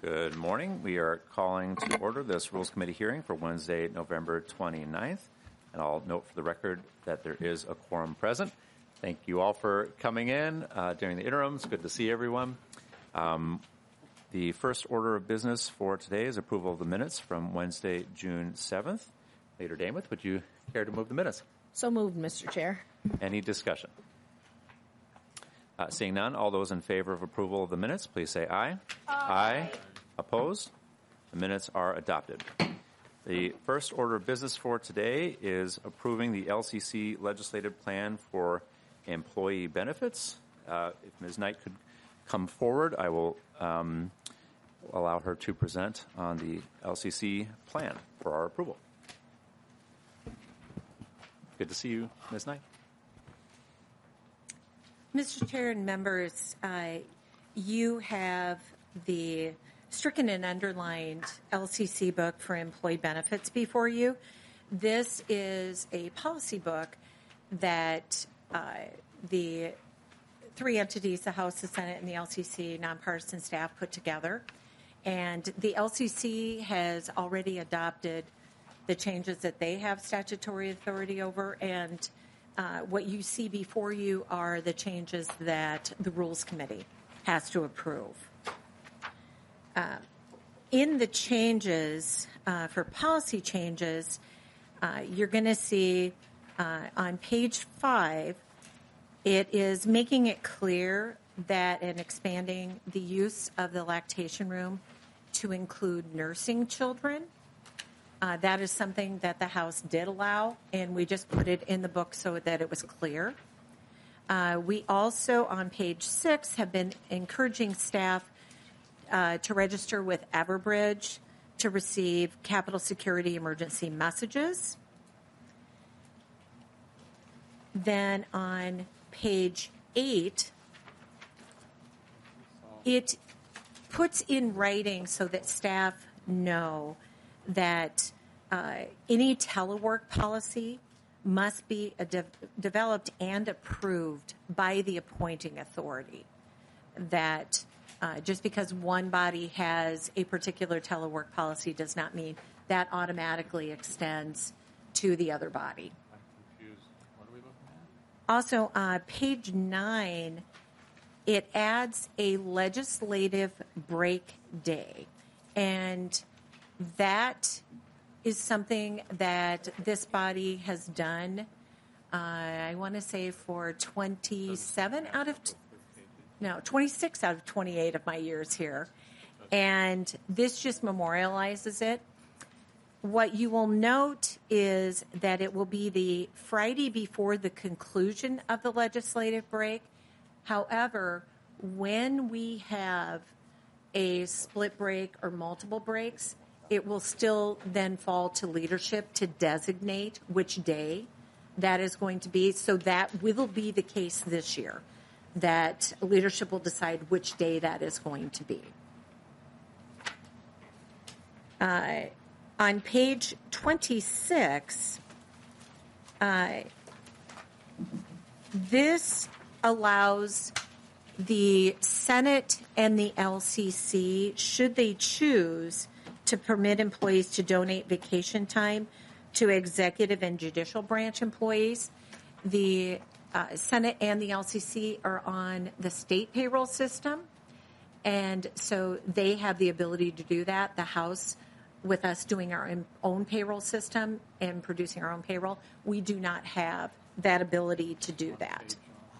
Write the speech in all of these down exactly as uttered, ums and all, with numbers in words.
Good morning. We are calling to order this Rules Committee hearing for Wednesday, November twenty-ninth. And I'll note for the record that there is a quorum present. Thank you all for coming in uh, during the interim. It's good to see everyone. Um, the first order of business for today is approval of the minutes from Wednesday, June seventh. Leader Damath, would you care to move the minutes? So moved, Mister Chair. Any discussion? Uh, seeing none, all those in favor of approval of the minutes, please say aye. Aye. Aye. Opposed? The minutes are adopted. The first order of business for today is approving the L C C legislative plan for employee benefits. Uh, if Miz Knight could come forward, I will um, allow her to present on the L C C plan for our approval. Good to see you, Miz Knight. Mister Chair and members, uh, you have the stricken and underlined L C C book for employee benefits before you. This is a policy book that uh, the three entities, the House, the Senate, and the L C C nonpartisan staff put together. And the L C C has already adopted the changes that they have statutory authority over, and uh, what you see before you are the changes that the Rules Committee has to approve. Uh, in the changes, uh, for policy changes, uh, you're going to see uh, on page five, it is making it clear that and expanding the use of the lactation room to include nursing children. Uh, that is something that the House did allow, and we just put it in the book so that it was clear. Uh, we also, on page six, have been encouraging staff uh, to register with Everbridge to receive Capitol Security emergency messages. Then on page eight, it puts in writing so that staff know that uh, any telework policy must be a de- developed and approved by the appointing authority. That uh, just because one body has a particular telework policy does not mean that automatically extends to the other body. I'm confused. What are we looking at? Also, uh, page nine, it adds a legislative break day. And that is something that this body has done, uh, I want to say for twenty-seven out of, t- no, twenty-six out of twenty-eight of my years here. And this just memorializes it. What you will note is that it will be the Friday before the conclusion of the legislative break. However, when we have a split break or multiple breaks, it will still then fall to leadership to designate which day that is going to be. So that will be the case this year, that leadership will decide which day that is going to be. Uh, on page twenty-six, uh, this allows the Senate and the L C C, should they choose, to permit employees to donate vacation time to executive and judicial branch employees. The uh, Senate and the L C C are on the state payroll system, and so they have the ability to do that. The House, with us doing our own payroll system and producing our own payroll, we do not have that ability to do that.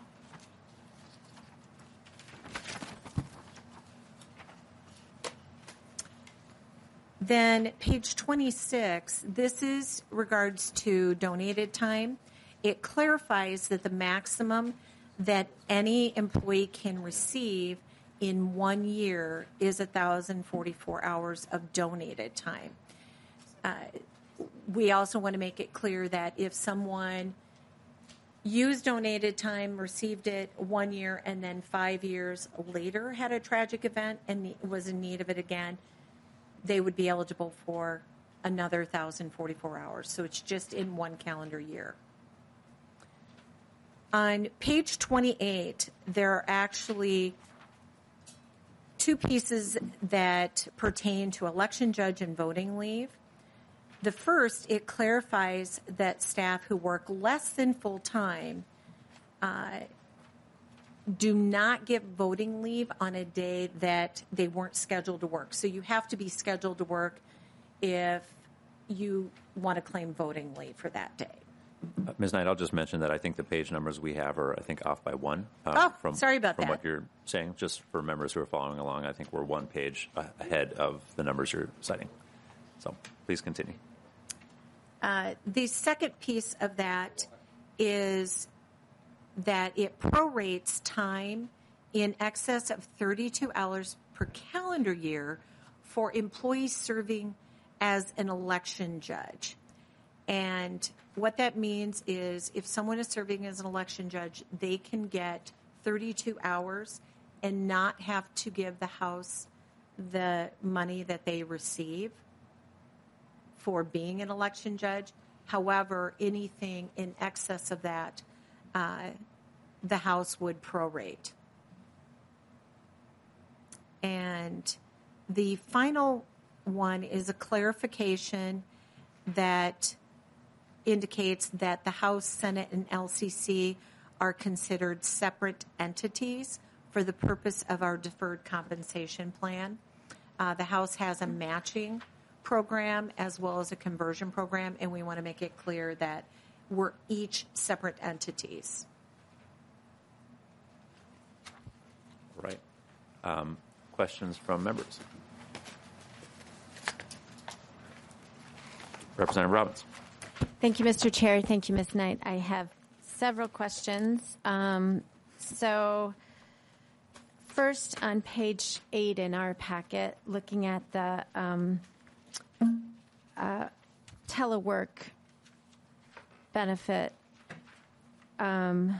Then page twenty-six, this is regards to donated time. It clarifies that the maximum that any employee can receive in one year is one thousand forty-four hours of donated time. Uh, we also want to make it clear that if someone used donated time, received it one year, and then five years later had a tragic event and was in need of it again, they would be eligible for another one thousand forty-four hours. So it's just in one calendar year. On page twenty-eight, there are actually two pieces that pertain to election judge and voting leave. The first, it clarifies that staff who work less than full-time uh, do not get voting leave on a day that they weren't scheduled to work. So you have to be scheduled to work if you want to claim voting leave for that day. Uh, Miz Knight, I'll just mention that I think the page numbers we have are, I think, off by one. Uh, Oh, from, sorry about from that. what you're saying. Just for members who are following along, I think we're one page a- ahead of the numbers you're citing. So please continue. Uh, the second piece of that is that it prorates time in excess of thirty-two hours per calendar year for employees serving as an election judge. And what that means is if someone is serving as an election judge, they can get thirty-two hours and not have to give the House the money that they receive for being an election judge. However, anything in excess of that, uh, the House would prorate. And the final one is a clarification that indicates that the House, Senate, and L C C are considered separate entities for the purpose of our deferred compensation plan. Uh, the House has a matching program as well as a conversion program, and we want to make it clear that we're each separate entities. Right. Um, questions from members? Representative Robbins. Thank you, Mister Chair. Thank you, Miz Knight. I have several questions. Um, so first, on page eight in our packet, looking at the um, uh, telework benefit, um,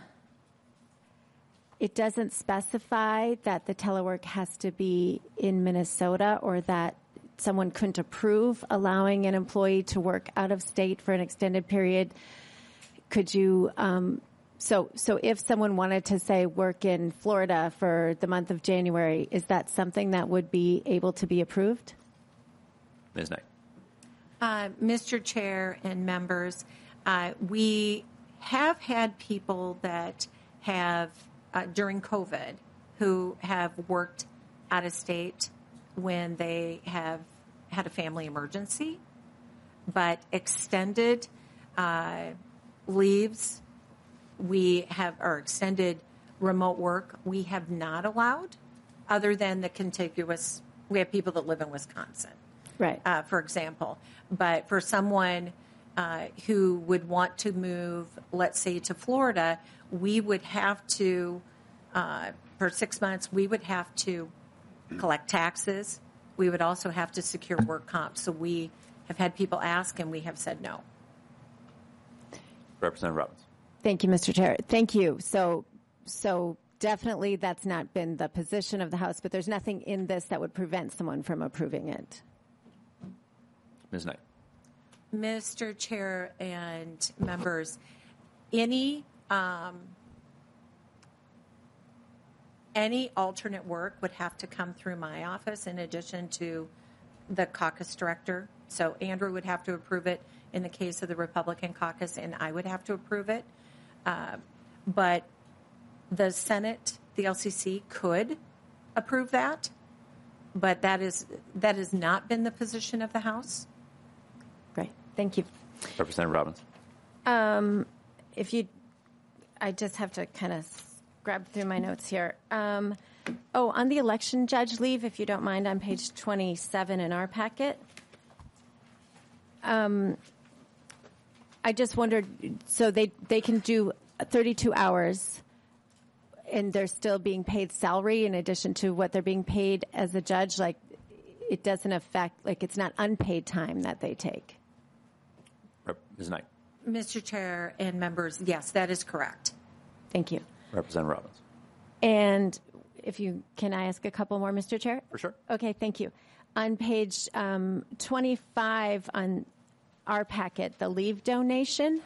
it doesn't specify that the telework has to be in Minnesota or that someone couldn't approve allowing an employee to work out of state for an extended period. Could you, um, so so if someone wanted to, say, work in Florida for the month of January, is that something that would be able to be approved? Miz Knight. Uh, Mister Chair and members, uh, we have had people that have, uh, during COVID, who have worked out of state when they have had a family emergency, but extended uh, leaves, we have, or extended remote work, we have not allowed, other than the contiguous, we have people that live in Wisconsin, Right. uh, for example. But for someone uh, who would want to move, let's say, to Florida, we would have to, uh, for six months, we would have to collect taxes. We would also have to secure work comp. So we have had people ask, and we have said no. Representative Robbins. Thank you, Mister Chair. Thank you. So, so definitely that's not been the position of the House, but there's nothing in this that would prevent someone from approving it. Miz Knight. Mister Chair and members, any um, any alternate work would have to come through my office in addition to the caucus director. So Andrew would have to approve it in the case of the Republican caucus, and I would have to approve it. Uh, but the Senate, the L C C could approve that, but that is that has not been the position of the House. Great. Thank you. Representative Robbins. Um, if you, I just have to kind of grab through my notes here. Um, oh, on the election judge leave, if you don't mind, on page twenty-seven in our packet. Um, I just wondered, so they, they can do thirty-two hours and they're still being paid salary in addition to what they're being paid as a judge? Like, it doesn't affect, like, it's not unpaid time that they take. Miz Knight. Mister Chair and members, yes, that is correct. Thank you. Representative Robbins. And if you, can I ask a couple more, Mister Chair? For sure. Okay, thank you. On page um, twenty-five on our packet, the leave donation,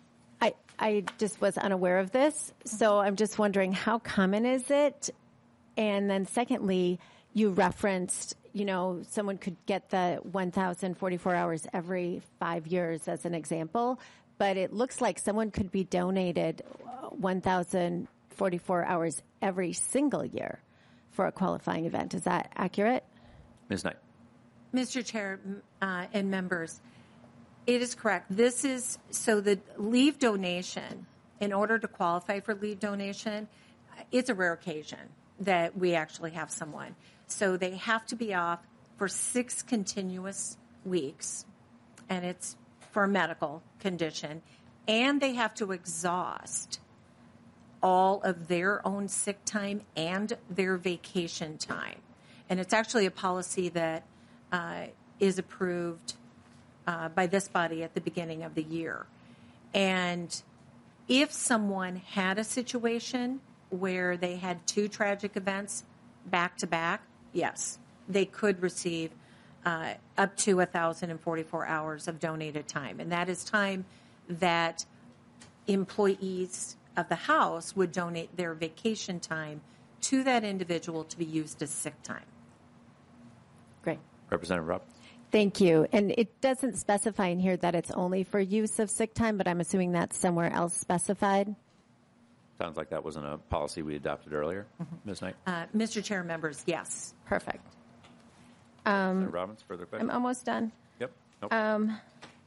I I just was unaware of this, so I'm just wondering how common is it And then secondly, you referenced, you know, someone could get the one thousand forty-four hours every five years as an example, but it looks like someone could be donated one thousand forty-four hours every single year for a qualifying event. Is that accurate? Miz Knight. Mister Chair uh, and members, it is correct. This is, so the leave donation, in order to qualify for leave donation, it's a rare occasion that we actually have someone. So they have to be off for six continuous weeks, and it's for a medical condition, and they have to exhaust all of their own sick time and their vacation time. And it's actually a policy that uh, is approved uh, by this body at the beginning of the year. And if someone had a situation where they had two tragic events back to back, yes, they could receive uh, up to one thousand forty-four hours of donated time. And that is time that employees of the House would donate their vacation time to that individual to be used as sick time. Great. Representative Roberts. Thank you. And it doesn't specify in here that it's only for use of sick time, but I'm assuming that's somewhere else specified. Sounds like that wasn't a policy we adopted earlier. Miz Knight. Uh, Mister Chair, members, yes. Perfect. Representative Robbins, further I'm questions? almost done. Yep. Nope. Um,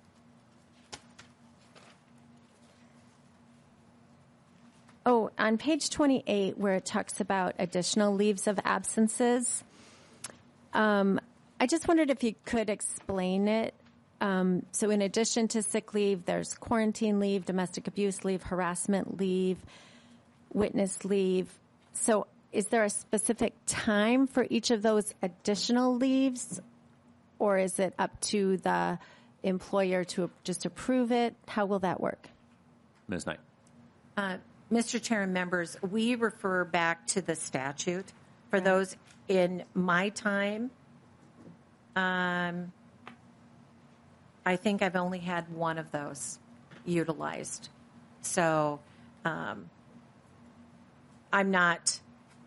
oh, on page twenty-eight, where it talks about additional leaves of absences, um, I just wondered if you could explain it. Um, so in addition to sick leave, there's quarantine leave, domestic abuse leave, harassment leave, witness leave. So is there a specific time for each of those additional leaves, or is it up to the employer to just approve it? How will that work? Miz Knight. Uh, Mister Chair and members, we refer back to the statute. For those in my time, um, I think I've only had one of those utilized. So um, I'm not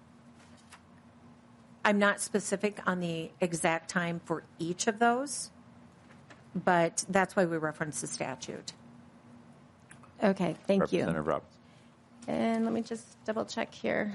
I'm not specific on the exact time for each of those, but that's why we reference the statute. Okay, thank you. Representative Roberts. And let me just double check here.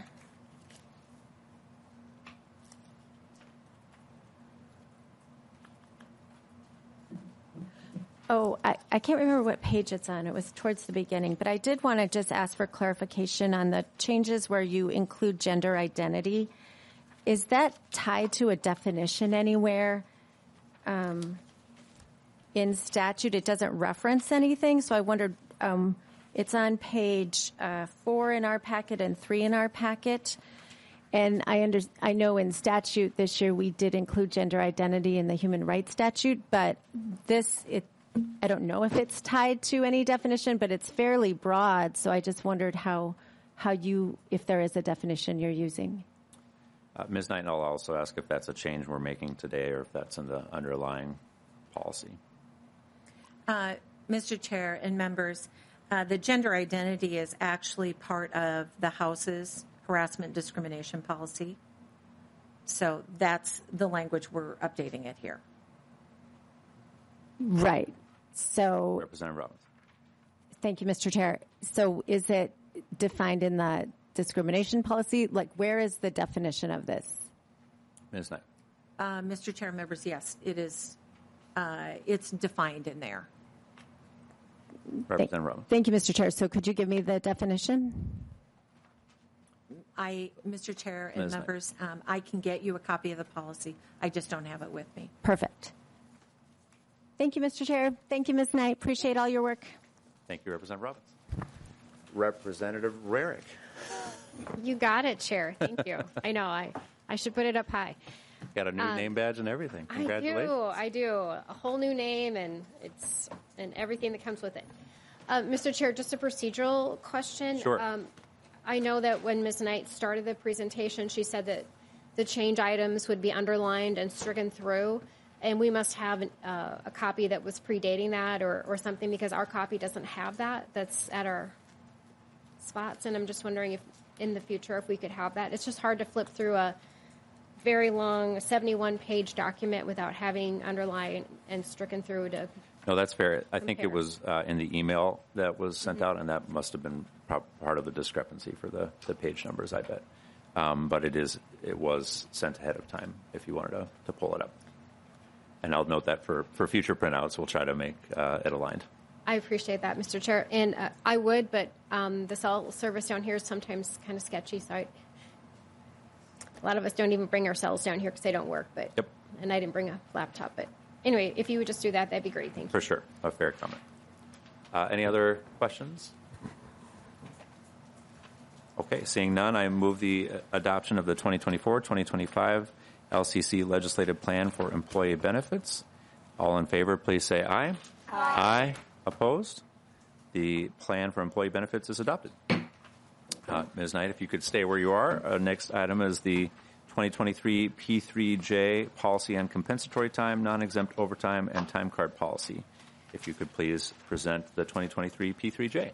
Oh, I, I can't remember what page it's on. It was towards the beginning. But I did want to just ask for clarification on the changes where you include gender identity. Is that tied to a definition anywhere um, in statute? It doesn't reference anything. So I wondered, um, it's on page uh, four in our packet and three in our packet. And I under, I know in statute this year we did include gender identity in the human rights statute, but this, it, I don't know if it's tied to any definition, but it's fairly broad. So I just wondered how, how you, if there is a definition you're using. Uh, Miz Knight, and I'll also ask if that's a change we're making today or if that's in the underlying policy. Uh, Mister Chair and members, uh, the gender identity is actually part of the House's harassment discrimination policy. So that's the language we're updating it here. Right. So Representative Robbins. thank you, Mister Chair. So is it defined in the discrimination policy? Like, where is the definition of this? Miz Knight. Uh, Mister Chair, members, yes, it is. Uh, it's defined in there. Representative Robbins. Thank you, Mister Chair. So could you give me the definition? I, Mister Chair and Miz Knight. members, um, I can get you a copy of the policy. I just don't have it with me. Perfect. Thank you, Mister Chair. Thank you, Miz Knight. Appreciate all your work. Thank you, Representative Robbins. Representative Rarick. You got it, Chair. Thank you. I know. I, I should put it up high. Got a new Uh, name badge and everything. I Congratulations. do. I do. A whole new name and it's and everything that comes with it. Uh, Mister Chair, just a procedural question. Sure. Um, I know that when Miz Knight started the presentation, she said that the change items would be underlined and stricken through, and we must have an, uh, a copy that was predating that or, or something because our copy doesn't have that. That's at our spots, and I'm just wondering if in the future if we could have that. It's just hard to flip through a very long seventy-one page document without having underlined and stricken through to. No, that's fair. I think it Compare. was uh, in the email that was sent out, and that must have been pro- part of the discrepancy for the, the page numbers, I bet. Um, but it is it was sent ahead of time if you wanted to, to pull it up. And I'll note that for, for future printouts, we'll try to make uh, it aligned. I appreciate that, Mister Chair. And uh, I would, but um, the cell service down here is sometimes kind of sketchy. So I, a lot of us don't even bring our cells down here because they don't work. But Yep. And I didn't bring a laptop. But anyway, if you would just do that, that'd be great. Thank you. For sure. A fair comment. Uh, any other questions? Okay, seeing none, I move the adoption of the twenty twenty-four twenty twenty-five L C C Legislative Plan for Employee Benefits. All in favor, please say aye. Aye. Aye. Opposed? The plan for employee benefits is adopted. Uh, Miz Knight, if you could stay where you are. Uh, next item is the twenty twenty-three P three J Policy on Compensatory Time, Non-Exempt Overtime, and Time Card Policy. If you could please present the twenty twenty-three P three J.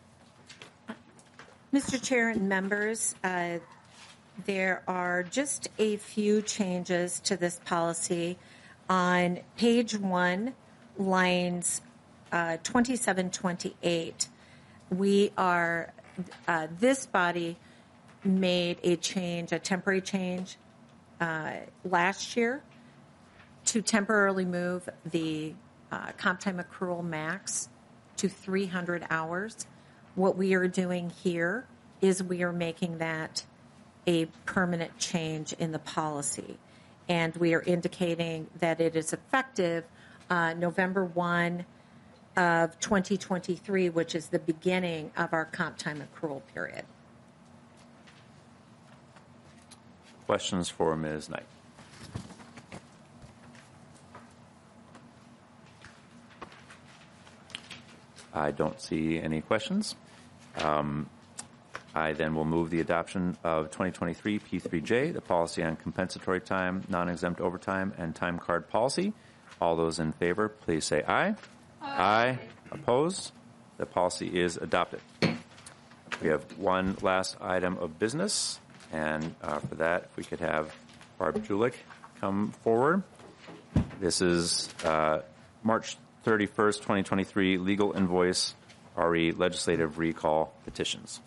Mister Chair and members, uh, there are just a few changes to this policy. On page one, lines uh, twenty-seven, twenty-eight, we are, uh, this body made a change, a temporary change uh, last year to temporarily move the uh, comp time accrual max to three hundred hours. What we are doing here is we are making that a permanent change in the policy. And we are indicating that it is effective uh, November first of twenty twenty-three, which is the beginning of our comp time accrual period. Questions for Miz Knight? I don't see any questions. Um, I then will move the adoption of twenty twenty-three P three J, the policy on compensatory time, non-exempt overtime, and time card policy. All those in favor, please say aye. Aye. Aye. Opposed? The policy is adopted. We have one last item of business, and uh, for that, if we could have Barb Julich come forward. This is uh, March thirty-first, twenty twenty-three legal invoice R E legislative recall petitions.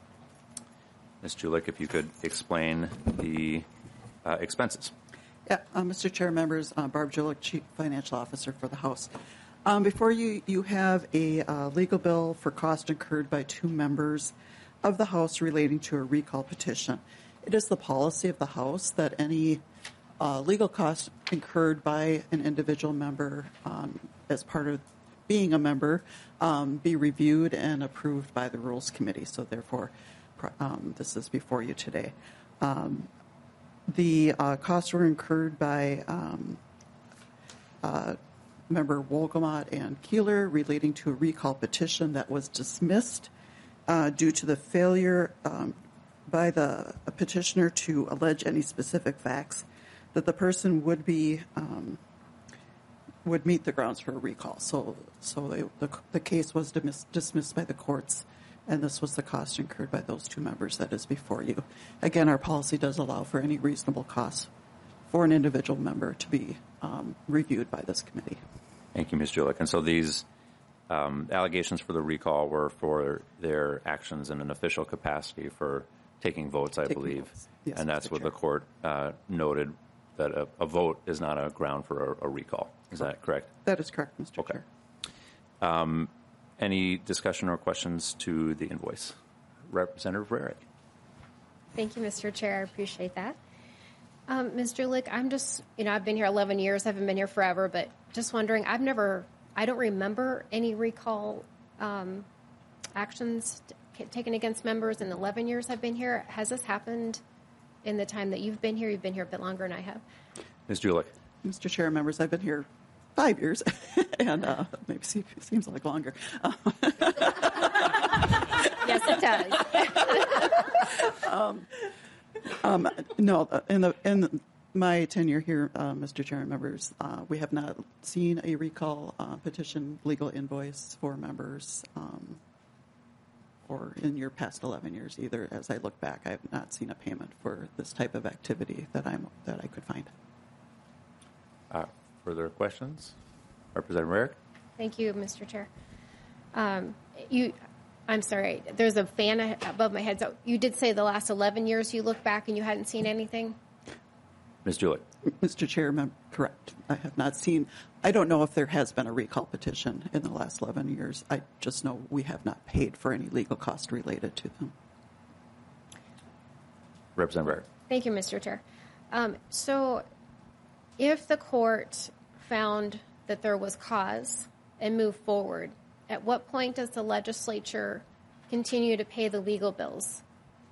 Miz Julich, if you could explain the uh, expenses. Yeah, uh, Mister Chair, members, uh, Barb Julich, Chief Financial Officer for the House. Um, before you, you have a uh, legal bill for cost incurred by two members of the House relating to a recall petition. It is the policy of the House that any uh, legal costs incurred by an individual member um, as part of being a member um, be reviewed and approved by the Rules Committee. So therefore, um, this is before you today. Um, the uh, costs were incurred by um, uh, Member Wolgamott and Keeler relating to a recall petition that was dismissed uh, due to the failure um, by the petitioner to allege any specific facts that the person would be um, would meet the grounds for a recall. So, so they, the the case was dismiss, dismissed by the courts, and this was the cost incurred by those two members that is before you. Again, our policy does allow for any reasonable costs for an individual member to be um, reviewed by this committee. Thank you, Miz Julich. And so these um, allegations for the recall were for their actions in an official capacity for taking votes, I Taking believe. votes. Yes, and that's Mister what Chair. the court uh, noted, that a, a vote is not a ground for a, a recall. Is that correct? That is correct, Mister Okay. Chair. Um, any discussion or questions to the invoice? Representative Rarick. Thank you, Mister Chair. I appreciate that. Um, Miz Julich, I'm just, you know, I've been here eleven years. I haven't been here forever, but just wondering, I've never, I don't remember any recall um, actions t- taken against members in the eleven years I've been here. Has this happened in the time that you've been here? You've been here a bit longer than I have. Miz Julich. Mister Chair, members, I've been here five years, and uh, maybe se- seems like longer. Uh, Yes, it does. um, um, no, in the in my tenure here, uh, Mister Chair and members, uh, we have not seen a recall uh, petition legal invoice for members um, or in your past eleven years either. As I look back, I have not seen a payment for this type of activity that I'm that I could find. Uh, further questions? Representative Rarick? Thank you, Mister Chair. Um, you, I'm sorry, there's a fan above my head. So you did say the last eleven years you look back and you hadn't seen anything? Miz Julich? Mister Chairman, correct. I have not seen, I don't know if there has been a recall petition in the last eleven years. I just know we have not paid for any legal cost related to them. Representative Rarick? Thank you, Mister Chair. Um, so if the court found that there was cause and moved forward, at what point does the legislature continue to pay the legal bills?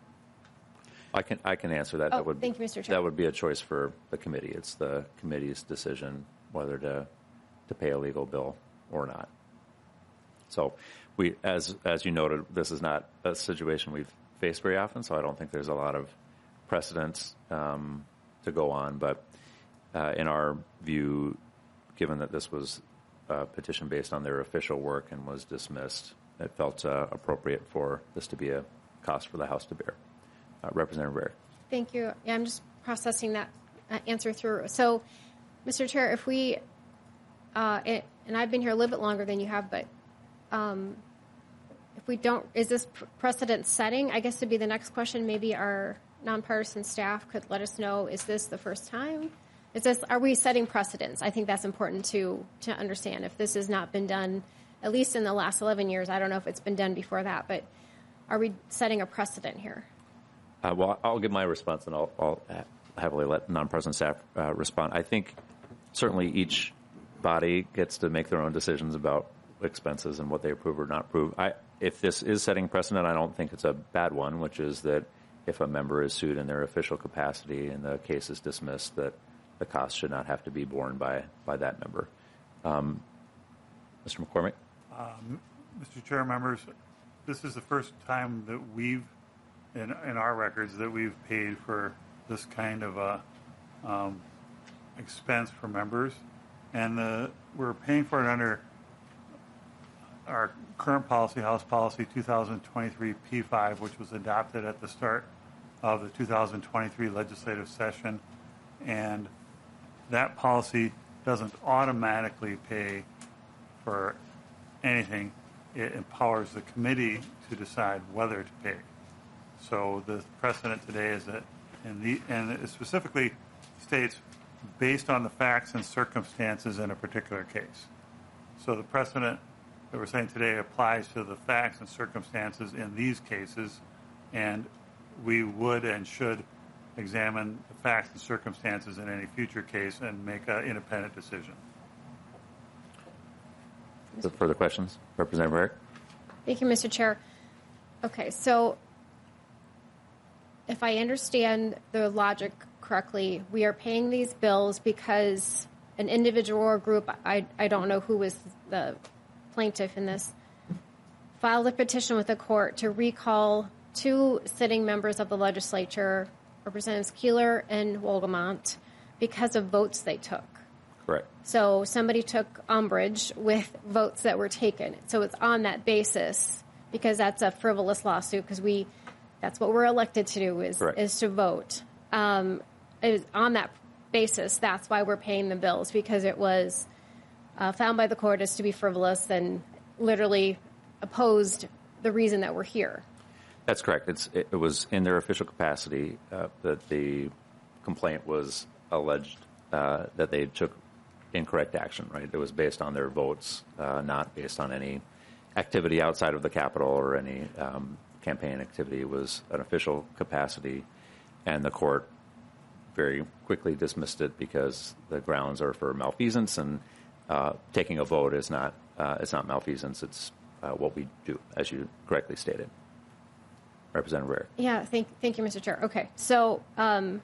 I can I can answer that. Oh, that would thank you, Mister Chair. That would be a choice for the committee. It's the committee's decision whether to to pay a legal bill or not. So, we as as you noted, this is not a situation we've faced very often. So I don't think there's a lot of precedence um, to go on. But uh, in our view, given that this was a petition based on their official work and was dismissed, it felt uh, appropriate for this to be a cost for the House to bear. Uh, Representative Rarick. Thank you. Yeah, I'm just processing that uh, answer through. So, Mister Chair, if we, uh, it, and I've been here a little bit longer than you have, but um, if we don't, is this precedent setting? I guess to be the next question, maybe our nonpartisan staff could let us know, is this the first time? Is this, are we setting precedents? I think that's important to, to understand. If this has not been done, at least in the last eleven years, I don't know if it's been done before that, but are we setting a precedent here? Uh, well, I'll give my response, and I'll, I'll heavily let non-president staff uh, respond. I think certainly each body gets to make their own decisions about expenses and what they approve or not approve. I, if this is setting precedent, I don't think it's a bad one, which is that if a member is sued in their official capacity and the case is dismissed, that the cost should not have to be borne by, by that member. Um, Mister McCormick? Um, Mister Chair, members, this is the first time that we've In, in our records that we've paid for this kind of a um, expense for members, and the, we're paying for it under our current policy, House Policy twenty twenty-three P five, which was adopted at the start of the two thousand twenty-three legislative session, and that policy doesn't automatically pay for anything. It empowers the committee to decide whether to pay. So the precedent today is that, in the, and it specifically states based on the facts and circumstances in a particular case. So the precedent that we're saying today applies to the facts and circumstances in these cases, and we would and should examine the facts and circumstances in any future case and make an independent decision. Further questions? Representative Rarick? Thank you, Mister Chair. Okay, so if I understand the logic correctly, we are paying these bills because an individual or group, I, I don't know who was the plaintiff in this, filed a petition with the court to recall two sitting members of the legislature, Representatives Keeler and Wolgamont, because of votes they took. Correct. So somebody took umbrage with votes that were taken. So it's on that basis, because that's a frivolous lawsuit, because we that's what we're elected to do is Correct. is to vote. Um, it is on that basis, that's why we're paying the bills, because it was uh, found by the court as to be frivolous and literally opposed the reason that we're here. That's correct. It's, it, it was in their official capacity uh, that the complaint was alleged uh, that they took incorrect action, right? It was based on their votes, uh, not based on any activity outside of the Capitol or any um, campaign activity. It was an official capacity, and the court very quickly dismissed it because the grounds are for malfeasance, and uh, taking a vote is not uh, it's not malfeasance. It's uh, what we do, as you correctly stated. Representative Rarick. Yeah, thank, thank you, Mister Chair. Okay, so um,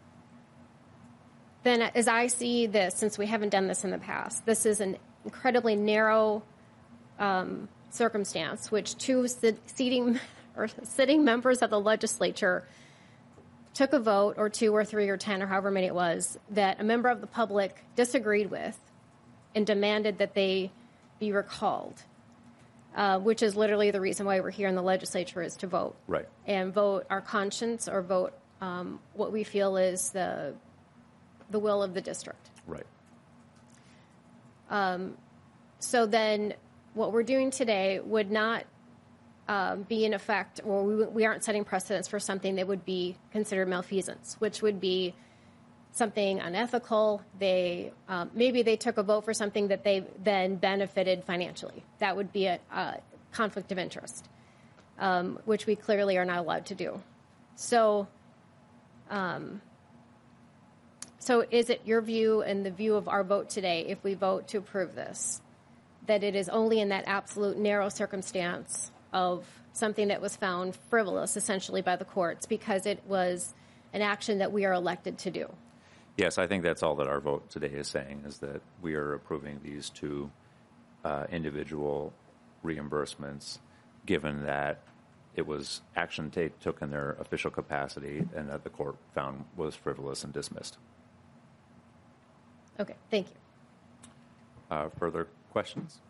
then as I see this, since we haven't done this in the past, this is an incredibly narrow um, circumstance, which two seating or sitting members of the legislature took a vote, or two or three or ten or however many it was, that a member of the public disagreed with and demanded that they be recalled. uh, which is literally the reason why we're here in the legislature, is to vote. Right. And vote our conscience or vote um, what we feel is the the will of the district. Right. Um, so then what we're doing today would not um, be in effect, or we, we aren't setting precedents for something that would be considered malfeasance, which would be something unethical. They um, maybe they took a vote for something that they then benefited financially. That would be a, a conflict of interest, um, which we clearly are not allowed to do. So, um, so is it your view and the view of our vote today, if we vote to approve this, that it is only in that absolute narrow circumstance of something that was found frivolous, essentially, by the courts because it was an action that we are elected to do? Yes, I think that's all that our vote today is saying, is that we are approving these two uh, individual reimbursements, given that it was action they took in their official capacity and that the court found was frivolous and dismissed. Okay, thank you. Uh, further questions?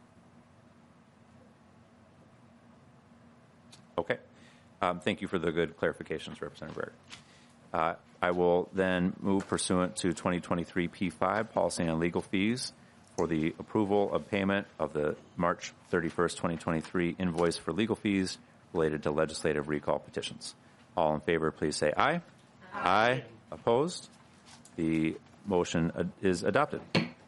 Okay. Um, thank you for the good clarifications, Representative Baird. Uh, I will then move pursuant to twenty twenty-three P five, Policy on Legal Fees, for the approval of payment of the March thirty-first, twenty twenty-three invoice for legal fees related to legislative recall petitions. All in favor, please say aye. Aye. Aye. Opposed? The motion uh, is adopted.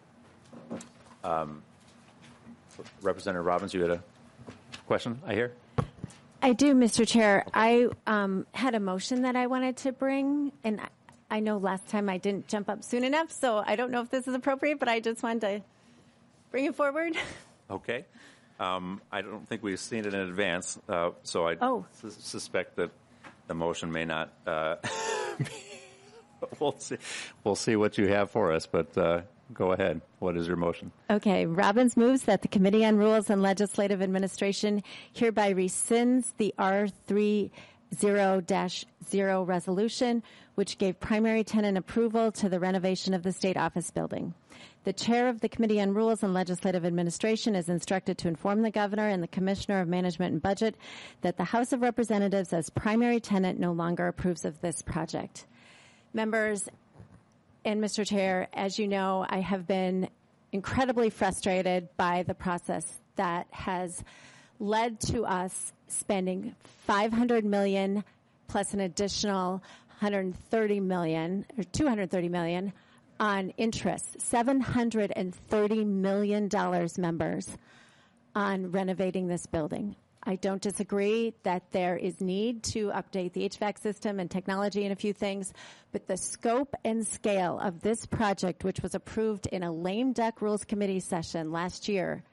Um, Representative Robbins, you had a question, I hear? I do, Mister Chair. I um, had a motion that I wanted to bring, and I, I know last time I didn't jump up soon enough, so I don't know if this is appropriate, but I just wanted to bring it forward. Okay. Um, I don't think we've seen it in advance, uh, so I Oh. su- suspect that the motion may not uh, be. We'll see. We'll see what you have for us, but uh, go ahead. What is your motion? Okay. Robbins moves that the Committee on Rules and Legislative Administration hereby rescinds the R thirty dash zero resolution, which gave primary tenant approval to the renovation of the State Office Building. The Chair of the Committee on Rules and Legislative Administration is instructed to inform the Governor and the Commissioner of Management and Budget that the House of Representatives as primary tenant no longer approves of this project. Members and Mister Chair, as you know, I have been incredibly frustrated by the process that has led to us spending five hundred million dollars plus an additional one hundred thirty million dollars or two hundred thirty million dollars on interest, seven hundred thirty million dollars, members, on renovating this building. I don't disagree that there is need to update the H V A C system and technology and a few things, but the scope and scale of this project, which was approved in a lame duck Rules Committee session last year,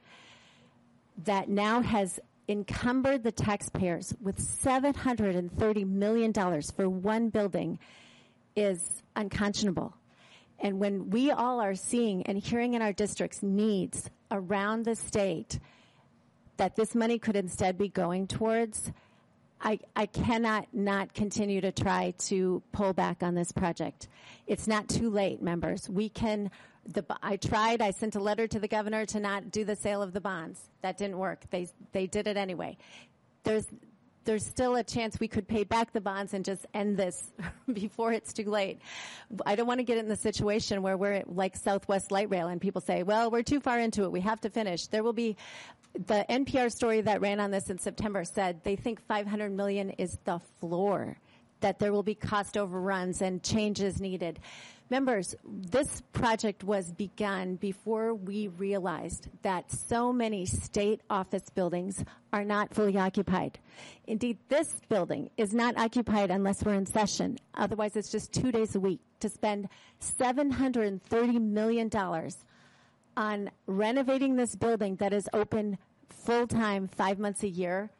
that now has encumbered the taxpayers with seven hundred thirty million dollars for one building, is unconscionable. And when we all are seeing and hearing in our districts needs around the state that this money could instead be going towards, I, I cannot not continue to try to pull back on this project. It's not too late, members. We can, the, I tried, I sent a letter to the governor to not do the sale of the bonds. That didn't work. They, they did it anyway. There's, there's still a chance we could pay back the bonds and just end this before it's too late. I don't want to get in the situation where we're like Southwest Light Rail and people say, well, we're too far into it. We have to finish. There will be, the N P R story that ran on this in September said they think five hundred million dollars is the floor, that there will be cost overruns and changes needed. Members, this project was begun before we realized that so many state office buildings are not fully occupied. Indeed, this building is not occupied unless we're in session. Otherwise, it's just two days a week. To spend seven hundred thirty million dollars on renovating this building that is open full-time five months a year,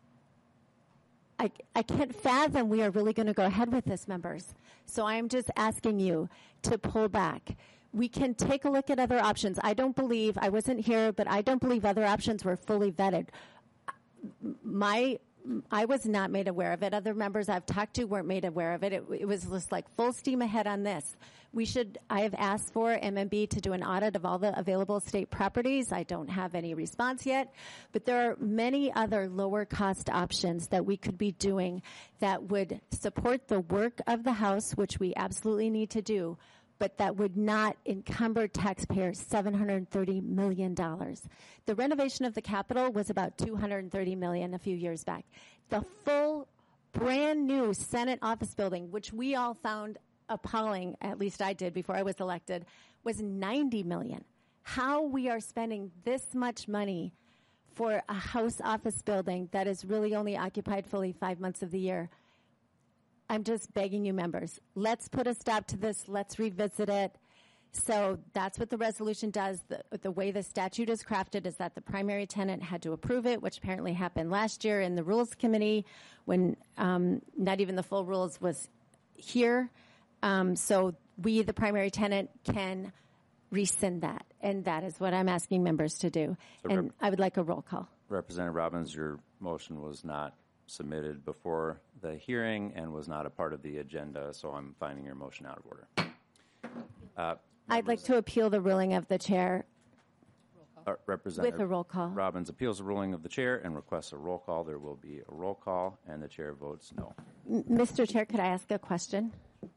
I, I can't fathom we are really going to go ahead with this, members. So I am just asking you to pull back. We can take a look at other options. I don't believe, I wasn't here, but I don't believe other options were fully vetted. My I was not made aware of it. Other members I've talked to weren't made aware of it. It, it was just like full steam ahead on this. We should, I have asked for M M B to do an audit of all the available state properties. I don't have any response yet, but there are many other lower cost options that we could be doing that would support the work of the House, which we absolutely need to do, but that would not encumber taxpayers seven hundred thirty million dollars. The renovation of the Capitol was about two hundred thirty million dollars a few years back. The full brand new Senate office building, which we all found appalling, at least I did before I was elected, was ninety million dollars. How we are spending this much money for a House office building that is really only occupied fully five months of the year, I'm just begging you members, let's put a stop to this. Let's revisit it. So that's what the resolution does. The, the way the statute is crafted is that the primary tenant had to approve it, which apparently happened last year in the Rules Committee when um, not even the full rules was here. Um, so we, the primary tenant, can rescind that. And that is what I'm asking members to do. So and Rep- I would like a roll call. Representative Robbins, your motion was not submitted before the hearing and was not a part of the agenda, so I'm finding your motion out of order. Uh, I'd like to appeal the ruling of the chair uh, Representative with a roll call. Robbins appeals the ruling of the chair and requests a roll call. There will be a roll call, and the chair votes no. M- Mister Chair, could I ask a question?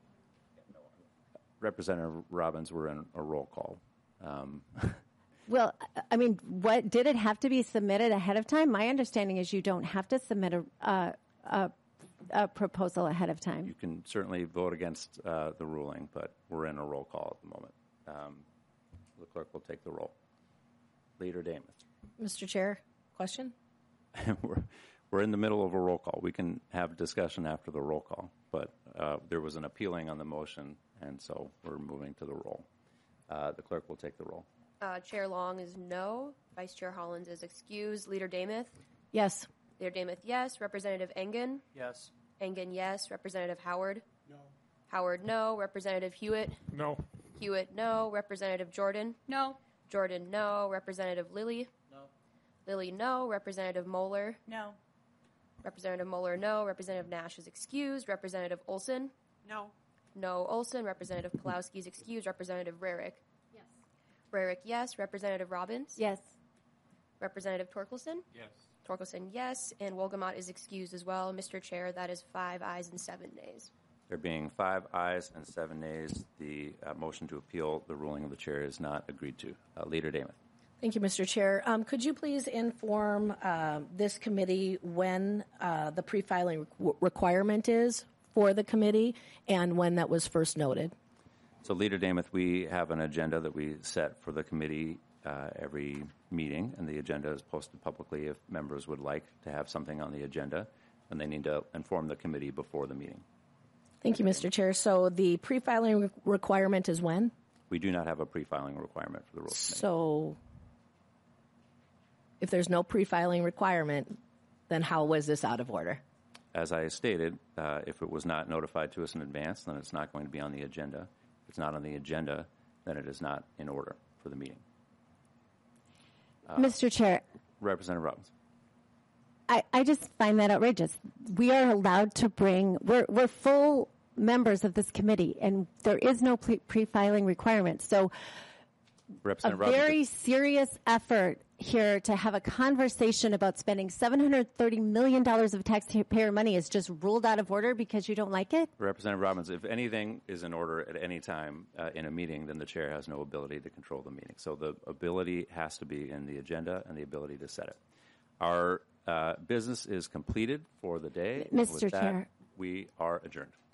Representative Robbins, we're in a roll call. Um, Well, I mean, what did it have to be submitted ahead of time? My understanding is you don't have to submit a uh, a, a proposal ahead of time. You can certainly vote against uh, the ruling, but we're in a roll call at the moment. Um, the clerk will take the roll. Leader Damath. Mister Chair, question? we're, we're in the middle of a roll call. We can have discussion after the roll call, but uh, there was an appealing on the motion, and so we're moving to the roll. Uh, the clerk will take the roll. Uh, Chair Long is no. Vice Chair Hollins is excused. Leader Damath? Yes. Leader Damath, yes. Representative Engen? Yes. Engen, yes. Representative Howard? No. Howard, no. Representative Hewitt? No. Hewitt, no. Representative Jordan? No. Jordan, no. Representative Lilly? No. Lilly, no. Representative Moeller? No. Representative Moeller, no. Representative Nash is excused. Representative Olson? No. No. Olson. Representative Pulowski is excused. Representative Rarick? Yes. Rarick, yes. Representative Robbins? Yes. Representative Torkelson? Yes. Torkelson, yes. And Wolgamott is excused as well. Mister Chair, that is five ayes and seven nays. There being five ayes and seven nays, the uh, motion to appeal the ruling of the chair is not agreed to. Uh, Leader Damath. Thank you, Mister Chair. Um, could you please inform uh, this committee when uh, the pre-filing re- requirement is for the committee and when that was first noted? So, Leader Damath, we have an agenda that we set for the committee uh, every meeting, and the agenda is posted publicly if members would like to have something on the agenda, and they need to inform the committee before the meeting. Thank you, Mister Chair. So the pre-filing re- requirement is when? We do not have a pre-filing requirement for the rules committee. So if there's no pre-filing requirement, then how was this out of order? As I stated, uh, if it was not notified to us in advance, then it's not going to be on the agenda. If it's not on the agenda, then it is not in order for the meeting. Uh, Mister Chair, Representative Robbins. I, I just find that outrageous. We are allowed to bring, we're, we're full members of this committee, and there is no pre- pre-filing requirement. So a Representative Robbins. very serious effort here to have a conversation about spending seven hundred thirty million dollars of taxpayer money is just ruled out of order because you don't like it? Representative Robbins, if anything is in order at any time uh, in a meeting, then the chair has no ability to control the meeting. So the ability has to be in the agenda and the ability to set it. Our uh, business is completed for the day. Mister With that, Chair. we are adjourned.